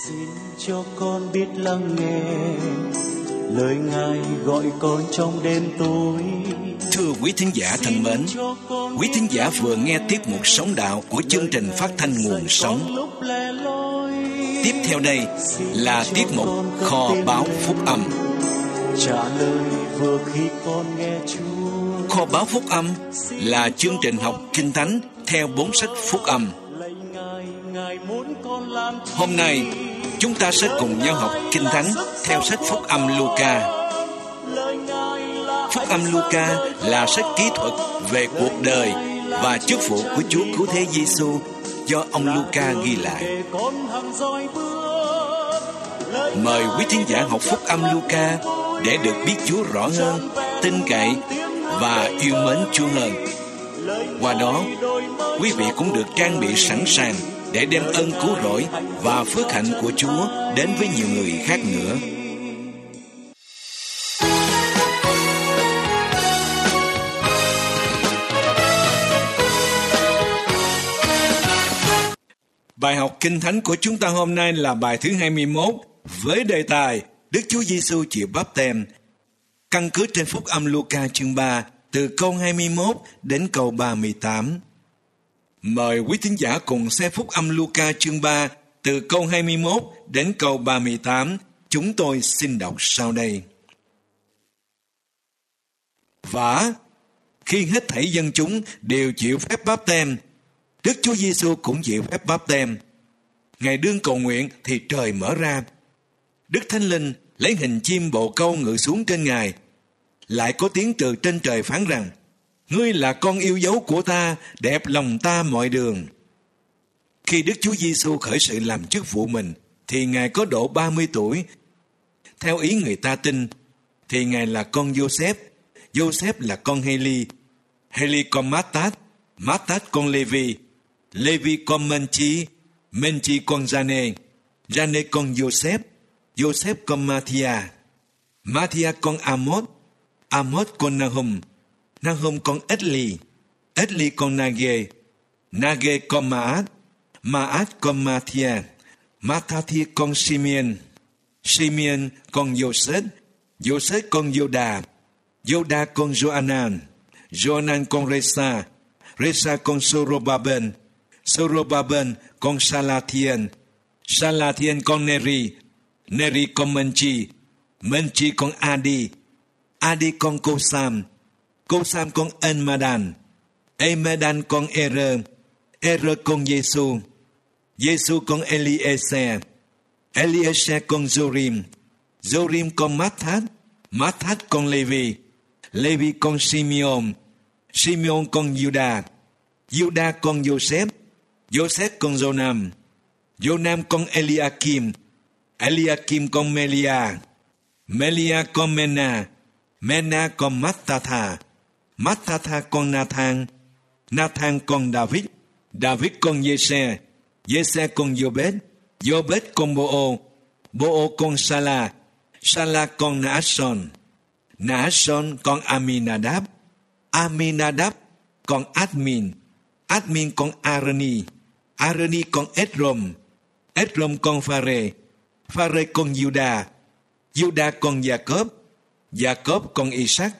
Xin cho con biết lắng nghe lời Ngài gọi con trong đêm tối. Thưa quý thính giả thân mến, quý thính giả vừa nghe tiết mục Sống Đạo của chương trình phát thanh Nguồn Sống. Tiếp theo đây là tiết mục Kho Báu Phúc Âm. Trả lời vừa khi con nghe Chúa. Kho Báu Phúc Âm là chương trình học Kinh Thánh theo 4 sách Phúc Âm. Hôm nay chúng ta sẽ cùng nhau học Kinh Thánh theo sách Phúc Âm Luca. Phúc Âm Luca là sách kỹ thuật về cuộc đời và chức vụ của Chúa Cứu Thế Giêsu do ông Luca ghi lại. Mời quý thính giả học Phúc Âm Luca để được biết Chúa rõ hơn, tin cậy và yêu mến Chúa hơn. Qua đó, quý vị cũng được trang bị sẵn sàng để đem ơn cứu rỗi và phước hạnh của Chúa đến với nhiều người khác nữa. Bài học Kinh Thánh của chúng ta hôm nay là bài thứ 21 với đề tài Đức Chúa Giêsu chịu báp têm, căn cứ trên Phúc Âm Luca chương 3 từ câu 21 đến câu 38. Mời quý thính giả cùng xem Phúc Âm Luca chương 3 từ câu 21 đến câu 38. Chúng tôi xin đọc sau đây. Và khi hết thảy dân chúng đều chịu phép báp têm, Đức Chúa Giêsu cũng chịu phép báp têm. Ngài đương cầu nguyện thì trời mở ra. Đức Thánh Linh lấy hình chim bồ câu ngự xuống trên Ngài. Lại có tiếng từ trên trời phán rằng: Ngươi là con yêu dấu của ta, đẹp lòng ta mọi đường. Khi Đức Chúa Giêsu khởi sự làm chức vụ mình, thì Ngài có độ 30 tuổi. Theo ý người ta tin, thì Ngài là con Giô-xép, Giô-xép là con Hê-li, Hê-li con Mát-tát, Mát-tát con Lê-vi, Lê-vi con Men-chi, Men-chi con Gia-nê, Gia-nê con Giô-xép, Giô-xép con Ma-thi-a, Ma-thi-a con Amos, Amos con Na-hum, Na-hum con Ết-li, Ết-li con Na-ghê, Na-ghê con Ma-át, Ma-át con Ma-thi-a, Ma-tha-thi con Si-mi-ên, Si-mi-ên con Giô-sết, Giô-sết con Giô-đà, Giô-đà con Gio-an-nan, Gio-an-nan con Rê-sa, Rê-sa con Sô-rô-ba-bên, Sô-rô-ba-bên con Sa-la-thi-ên, Sa-la-thi-ên con Nê-ri, Nê-ri con Men-chi, Men-chi con A-đi, A-đi con Cô-sam, Cô-sam con En-ma-đan, En-ma-đan con E-rơ, E-rơ con Giê-xu, Giê-xu con Eli-ê-xe, Eli-ê-xe con Giô-rim, Giô-rim con Mát-thát, Mát-thát con Lê-vi, Lê-vi con Si-mi-ôn, Si-mi-ôn con Giu-đa, Giu-đa con Giô-xép, Giô-xép con Giô-nam, Giô-nam con Eli-a-kim, Eli-a-kim con Mê-li-a, Mê-li-a con Mê-na, Mê-na con Mát-tha-tha, Mát-tha-tha con Na-than, Na-than con Đa-vít, Đa-vít con Giê-xe, Giê-xe con Giô-bết, Giô-bết con Bô-ô, Bô-ô con Sa-la, Sa-la con Na-át-son, Na-át-son con Ami-na-đáp, Ami-na-đáp con Át-min, Át-min con A-rơ-ni, A-rơ-ni con Ết-rôm, Ết-rôm con Pha-rê, Pha-rê con Giu-đa, Giu-đa con Gia-cốp, Gia-cốp con Y-sắc,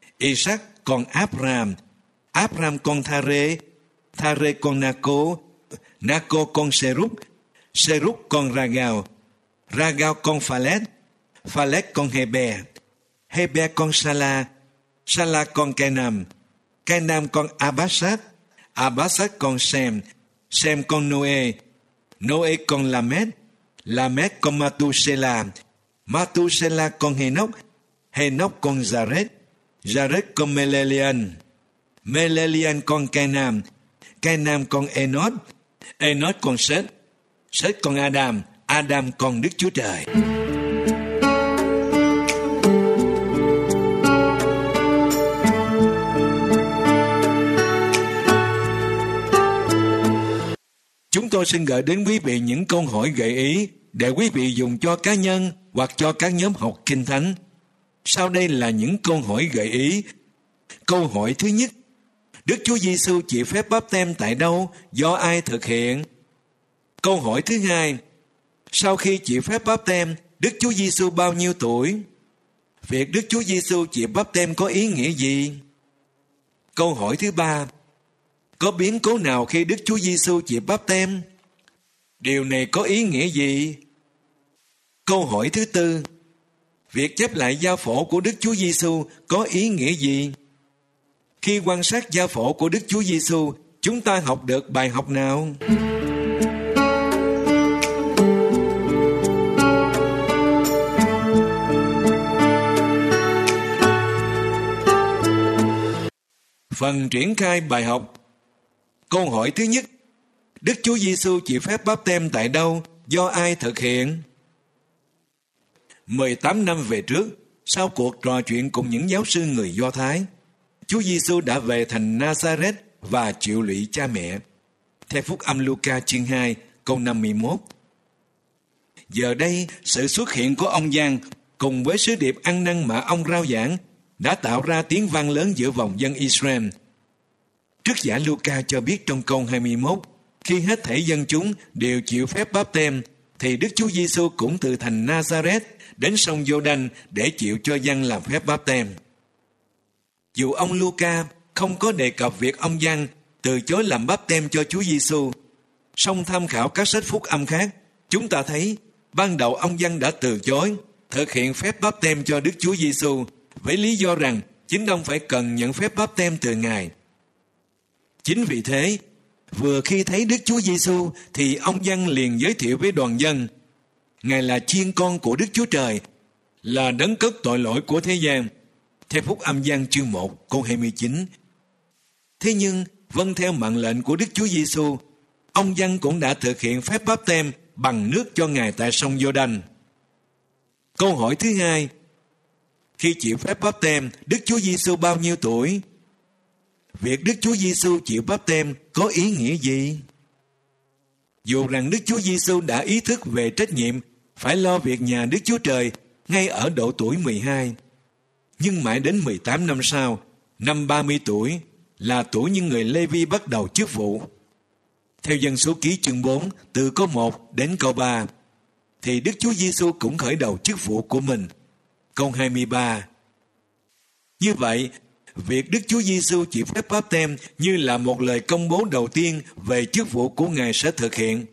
Y-sắc con Áp-ram, Áp-ram con Tha-rê, Tha-rê con Na-cô, Na-cô con Sê-rúc, Sê-rúc con Ra-gao, Ra-gao con Pha-lét, Pha-lét con Hê-bê, Hê-bê con Sa-la, Sa-la con Cai-nam, Cai-nam con A-bát-sát, A-bát-sát con Sem, Sem con Nô-ê, Nô-ê con La-mét, La-mét con Ma-tu-sê-la, Ma-tu-sê-la con Hê-nóc, Hê-nóc con Gia-rét, Gia-rét con Mê-lê-li-ân, Mê-lê-li-ân con Cai-nam, Cai-nam con Ê-nốt, Ê-nốt con Sết, Sết con Adam, Adam con Đức Chúa Trời. Chúng tôi xin gửi đến quý vị những câu hỏi gợi ý để quý vị dùng cho cá nhân hoặc cho các nhóm học Kinh Thánh. Sau đây là những câu hỏi gợi ý. Câu hỏi thứ nhất: Đức Chúa Giêsu chịu phép báp têm tại đâu, do ai thực hiện? Câu hỏi thứ hai: Sau khi chịu phép báp têm, Đức Chúa Giêsu bao nhiêu tuổi? Việc Đức Chúa Giêsu chịu báp têm có ý nghĩa gì? Câu hỏi thứ ba, có biến cố nào khi Đức Chúa Giêsu chịu báp têm? Điều này có ý nghĩa gì? Câu hỏi thứ tư, việc chép lại gia phổ của Đức Chúa Giêsu có ý nghĩa gì? Khi quan sát gia phổ của Đức Chúa Giêsu, chúng ta học được bài học nào? Phần triển khai bài học. Câu hỏi thứ nhất, Đức Chúa Giêsu chịu phép báp têm tại đâu? Do ai thực hiện? 18 năm về trước, sau cuộc trò chuyện cùng những giáo sư người Do Thái, Chúa Giêsu đã về thành Nazareth và chịu lụy cha mẹ. Theo Phúc Âm Luca chương 2, câu 51. Giờ đây, sự xuất hiện của ông Giăng cùng với sứ điệp ăn năn mà ông rao giảng đã tạo ra tiếng vang lớn giữa vòng dân Israel. Trức giả Luca cho biết trong câu 21, khi hết thảy dân chúng đều chịu phép báp têm, thì Đức Chúa Giêsu cũng từ thành Nazareth đến sông Giô-đanh để chịu cho dân làm phép báp têm. Dù ông Luca không có đề cập việc ông Giăng từ chối làm báp têm cho Chúa Giêsu, song tham khảo các sách phúc âm khác, chúng ta thấy ban đầu ông Giăng đã từ chối thực hiện phép báp têm cho Đức Chúa Giêsu với lý do rằng chính ông phải cần nhận phép báp têm từ Ngài. Chính vì thế, vừa khi thấy Đức Chúa Giêsu thì ông Giăng liền giới thiệu với đoàn dân, Ngài là chiên con của Đức Chúa Trời, là đấng cất tội lỗi của thế gian. Theo Phúc Âm Giăng chương 1 câu 29. Thế nhưng, vâng theo mệnh lệnh của Đức Chúa Giêsu, ông Giăng cũng đã thực hiện phép báp têm bằng nước cho Ngài tại sông Giô-đanh. Câu hỏi thứ hai, khi chịu phép báp têm, Đức Chúa Giêsu bao nhiêu tuổi? Việc Đức Chúa Giêsu chịu báp têm có ý nghĩa gì? Dù rằng Đức Chúa Giêsu đã ý thức về trách nhiệm phải lo việc nhà Đức Chúa Trời ngay ở độ tuổi 12, nhưng mãi đến 18 năm sau, năm 30 tuổi, là tuổi những người Lê-vi bắt đầu chức vụ. Theo Dân Số Ký chương 4, từ câu 1 đến câu 3, thì Đức Chúa Giêsu cũng khởi đầu chức vụ của mình. Câu 23. Như vậy, việc Đức Chúa Giêsu chịu phép báp têm như là một lời công bố đầu tiên về chức vụ của Ngài sẽ thực hiện.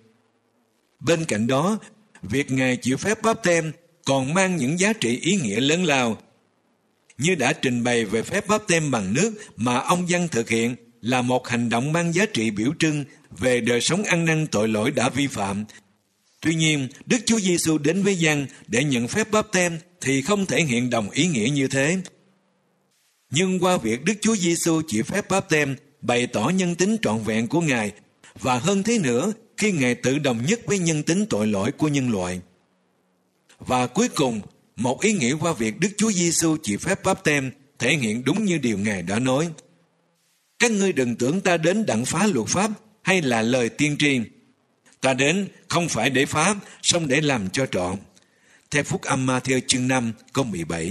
Bên cạnh đó, việc Ngài chịu phép báp têm còn mang những giá trị ý nghĩa lớn lao. Như đã trình bày về phép báp têm bằng nước mà ông Giăng thực hiện là một hành động mang giá trị biểu trưng về đời sống ăn năn tội lỗi đã vi phạm. Tuy nhiên, Đức Chúa Giêsu đến với Giăng để nhận phép báp têm thì không thể hiện đồng ý nghĩa như thế. Nhưng qua việc Đức Chúa Giêsu chịu phép báp têm bày tỏ nhân tính trọn vẹn của Ngài, và hơn thế nữa khi Ngài tự đồng nhất với nhân tính tội lỗi của nhân loại. Và cuối cùng, một ý nghĩa qua việc Đức Chúa Giêsu chịu phép báp têm thể hiện đúng như điều Ngài đã nói. Các ngươi đừng tưởng ta đến đặng phá luật pháp hay là lời tiên tri. Ta đến không phải để phá, song để làm cho trọn. Theo Phúc Âm Ma-thi-ơ chương 5 câu 17.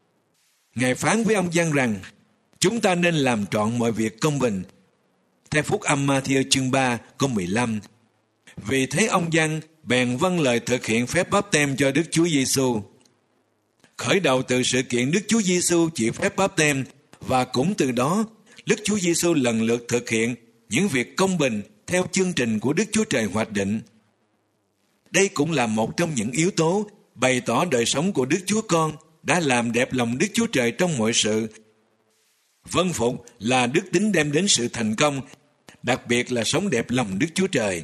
Ngài phán với ông Giăng rằng chúng ta nên làm trọn mọi việc công bình. Theo Phúc Âm Ma-thi-ơ chương 3 câu 15. Vì thế ông Giăng bèn vâng lời thực hiện phép báp têm cho Đức Chúa Giêsu. Khởi đầu từ sự kiện Đức Chúa Giêsu chịu phép báp têm, và cũng từ đó Đức Chúa Giêsu lần lượt thực hiện những việc công bình theo chương trình của Đức Chúa Trời hoạch định. Đây cũng là một trong những yếu tố bày tỏ đời sống của Đức Chúa Con đã làm đẹp lòng Đức Chúa Trời trong mọi sự. Vâng phục là đức tính đem đến sự thành công, đặc biệt là sống đẹp lòng Đức Chúa Trời.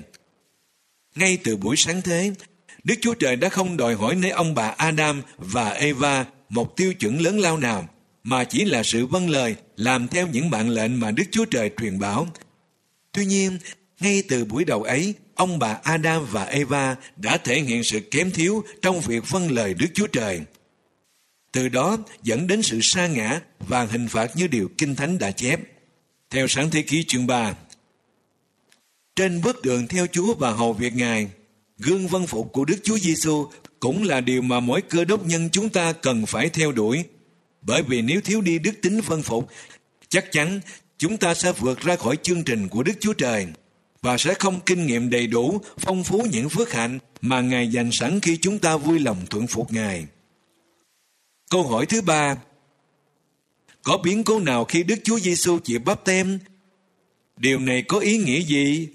Ngay từ buổi sáng thế, Đức Chúa Trời đã không đòi hỏi nơi ông bà Adam và Eva một tiêu chuẩn lớn lao nào, mà chỉ là sự vâng lời làm theo những mạng lệnh mà Đức Chúa Trời truyền bảo. Tuy nhiên, ngay từ buổi đầu ấy, ông bà Adam và Eva đã thể hiện sự kém thiếu trong việc vâng lời Đức Chúa Trời. Từ đó dẫn đến sự sa ngã và hình phạt như điều Kinh Thánh đã chép. Theo Sáng Thế Ký chương 3, trên bước đường theo Chúa và hầu việc Ngài, gương vâng phục của Đức Chúa Giêsu cũng là điều mà mỗi cơ đốc nhân chúng ta cần phải theo đuổi. Bởi vì nếu thiếu đi đức tính vâng phục, chắc chắn chúng ta sẽ vượt ra khỏi chương trình của Đức Chúa Trời. và sẽ không kinh nghiệm đầy đủ, phong phú những phước hạnh mà Ngài dành sẵn khi chúng ta vui lòng thuận phục Ngài. Câu hỏi thứ ba: có biến cố nào khi Đức Chúa Giêsu chịu báp têm? Điều này có ý nghĩa gì?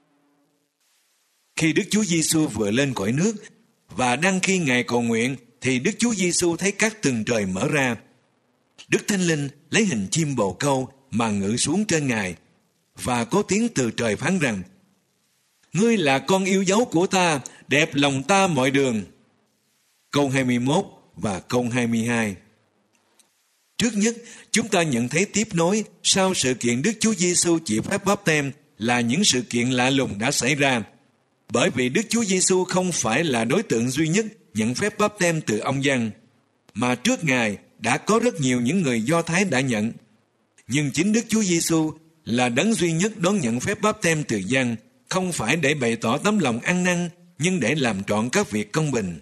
Khi Đức Chúa Giêsu vừa lên cõi nước và đang khi Ngài cầu nguyện, thì Đức Chúa Giêsu thấy các tầng trời mở ra. Đức Thánh Linh lấy hình chim bồ câu mà ngự xuống trên Ngài, và có tiếng từ trời phán rằng: Ngươi là con yêu dấu của ta, đẹp lòng ta mọi đường. Câu 21 và câu 22. Trước nhất, chúng ta nhận thấy tiếp nối sau sự kiện Đức Chúa Giêsu chịu phép báp têm là những sự kiện lạ lùng đã xảy ra. Bởi vì Đức Chúa Giêsu không phải là đối tượng duy nhất nhận phép báp têm từ ông Giăng, mà trước Ngài đã có rất nhiều những người Do Thái đã nhận. Nhưng chính Đức Chúa Giêsu là đấng duy nhất đón nhận phép báp têm từ Giăng, không phải để bày tỏ tấm lòng ăn năn, nhưng để làm trọn các việc công bình.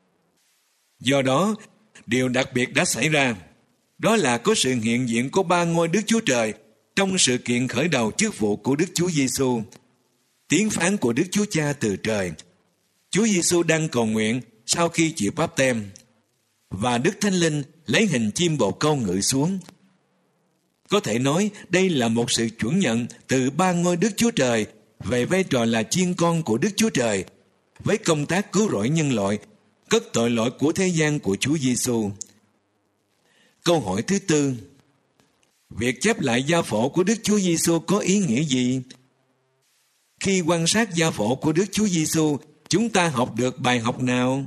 Do đó, điều đặc biệt đã xảy ra, đó là có sự hiện diện của ba ngôi Đức Chúa Trời trong sự kiện khởi đầu chức vụ của Đức Chúa Giêsu. Tiếng phán của Đức Chúa Cha từ trời. Chúa Giêsu đang cầu nguyện sau khi chịu báp têm, và Đức Thánh Linh lấy hình chim bồ câu ngự xuống. Có thể nói đây là một sự chuẩn nhận từ ba ngôi Đức Chúa Trời về vai trò là chiên con của Đức Chúa Trời, với công tác cứu rỗi nhân loại, cất tội lỗi của thế gian của Chúa Giêsu. Câu hỏi thứ tư: việc chép lại gia phổ của Đức Chúa Giêsu có ý nghĩa gì? Khi quan sát gia phổ của Đức Chúa Giêsu, chúng ta học được bài học nào?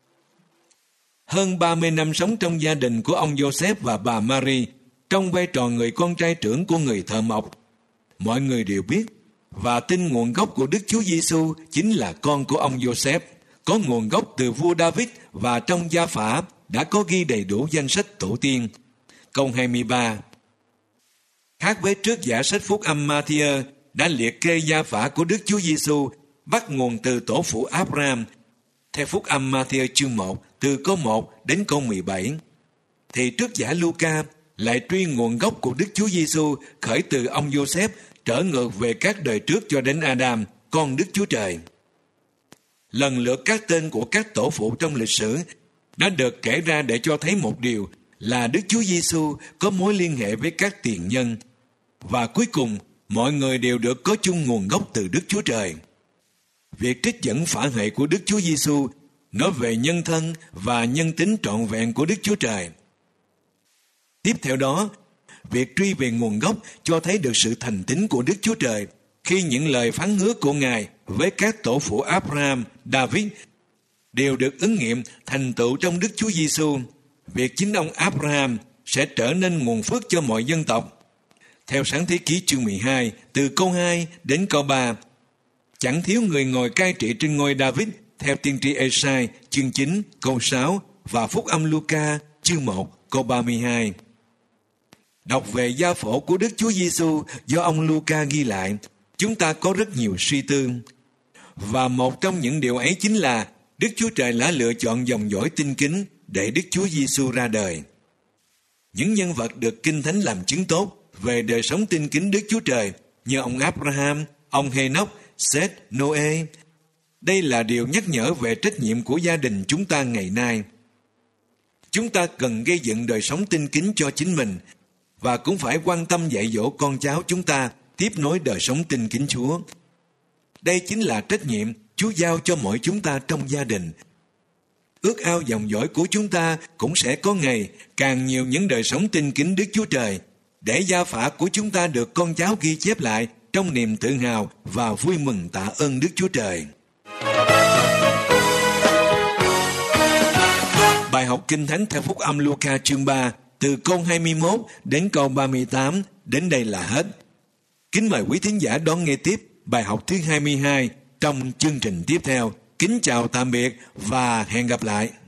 Hơn 30 năm sống trong gia đình của ông Joseph và bà Mary, trong vai trò người con trai trưởng của người thợ mộc, mọi người đều biết và tin nguồn gốc của Đức Chúa Giêsu chính là con của ông Joseph, có nguồn gốc từ vua David, và trong gia phả đã có ghi đầy đủ danh sách tổ tiên. Câu 23. Khác với trước giả sách Phúc Âm Ma-thi-ơ đã liệt kê gia phả của Đức Chúa Giêsu bắt nguồn từ tổ phụ Abraham, theo Phúc Âm Ma-thi-ơ chương 1 từ câu 1 đến câu 17, thì trước giả Luca lại truy nguồn gốc của Đức Chúa Giêsu khởi từ ông Joseph trở ngược về các đời trước cho đến Adam, con Đức Chúa Trời. Lần lượt các tên của các tổ phụ trong lịch sử đã được kể ra để cho thấy một điều là Đức Chúa Giêsu có mối liên hệ với các tiền nhân, và cuối cùng mọi người đều được có chung nguồn gốc từ Đức Chúa Trời. Việc trích dẫn phả hệ của Đức Chúa Giêsu nói về nhân thân và nhân tính trọn vẹn của Đức Chúa Trời. Tiếp theo đó, việc truy về nguồn gốc cho thấy được sự thành tín của Đức Chúa Trời khi những lời phán hứa của Ngài với các tổ phụ Abraham, David đều được ứng nghiệm thành tựu trong Đức Chúa Giêsu. Việc chính ông Abraham sẽ trở nên nguồn phước cho mọi dân tộc. Theo Sáng Thế Ký chương 12, từ câu 2 đến câu 3, chẳng thiếu người ngồi cai trị trên ngôi David, theo tiên tri Ê-sai chương 9 câu 6 và Phúc Âm Luca chương 1 câu 32. Đọc về gia phổ của Đức Chúa Giêsu do ông Luca ghi lại, chúng ta có rất nhiều suy tư. Và một trong những điều ấy chính là Đức Chúa Trời đã lựa chọn dòng dõi tinh kính để Đức Chúa Giêsu ra đời. Những nhân vật được Kinh Thánh làm chứng tốt về đời sống tinh kính Đức Chúa Trời như ông Abraham, ông Hê-nóc, Seth, Nô-ê. Đây là điều nhắc nhở về trách nhiệm của gia đình chúng ta ngày nay. Chúng ta cần gây dựng đời sống tinh kính cho chính mình, và cũng phải quan tâm dạy dỗ con cháu chúng ta tiếp nối đời sống tinh kính Chúa. Đây chính là trách nhiệm Chúa giao cho mỗi chúng ta trong gia đình. Ước ao dòng dõi của chúng ta cũng sẽ có ngày càng nhiều những đời sống tinh kính Đức Chúa Trời, để gia phả của chúng ta được con cháu ghi chép lại trong niềm tự hào và vui mừng tạ ơn Đức Chúa Trời. Bài học Kinh Thánh theo Phúc Âm Luca chương 3 từ câu 21 đến câu 38 đến đây là hết. Kính mời quý thính giả đón nghe tiếp bài học thứ 22 trong chương trình tiếp theo. Kính chào tạm biệt và hẹn gặp lại.